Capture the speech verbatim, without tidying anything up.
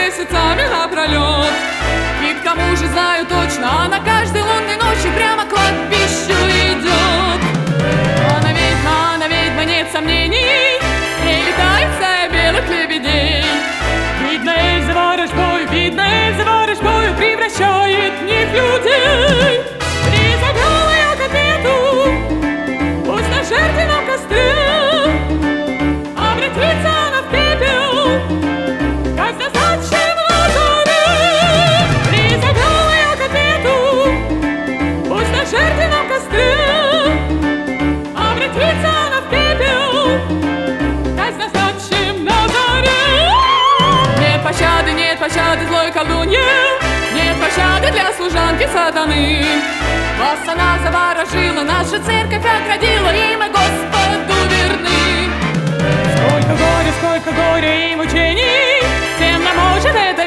месяцами напролет. И к тому же знаю точно, она каждой лунной ночью прямо к кладбищу идет. Она ведьма, она ведьма, нет сомнений, прилетает стая белых лебедей. Видно, Эльза ворожбою, видно, Эльза ворожбою превращает в них людей. Призовёл её к ответу, пусть на жертвенном костре обратится она в пепел, как с достаточным лазарем. Призовёл её к ответу, пусть на жертвенном костре обратится она в пепел, как с достаточным лазарем. Нет пощады, нет пощады злой колдунье, нет пощады для служанки сатаны. Вас она заворожила, наша церковь оградила, и мы Господу верны. Сколько горя, сколько горя и мучений, всем нам может это